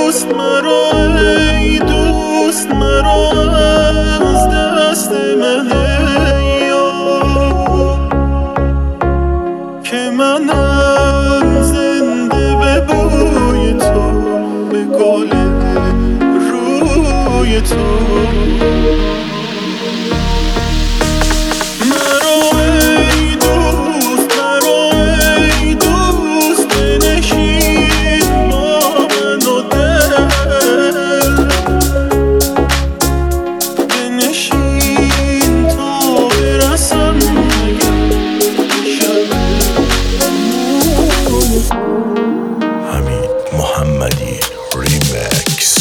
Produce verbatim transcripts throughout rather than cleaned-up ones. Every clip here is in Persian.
دوست مرا، ای دوست مرا از دست منه یا که منم زنده به بوی تو، به گل روی تو. محمدی ریمکس.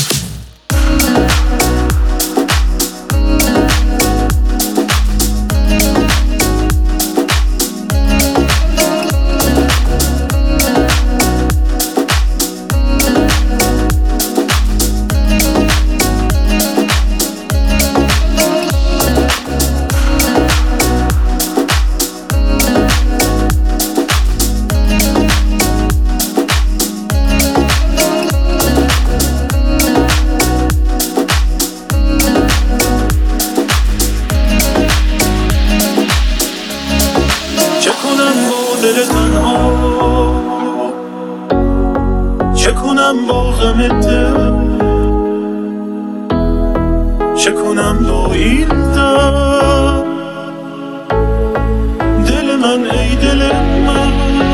دل تنها چه کنم با غم دل، چه کنم با این دل دل من ای دل من.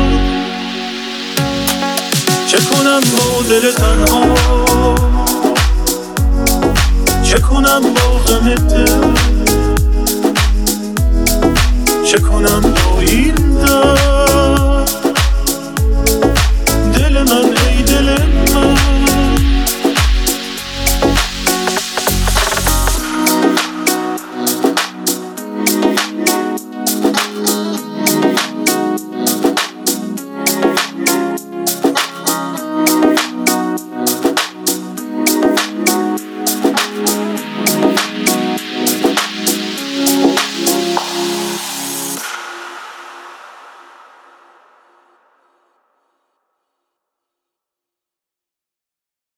چه کنم با دل تنها چه کنم با غم دل، چه کنم با این دل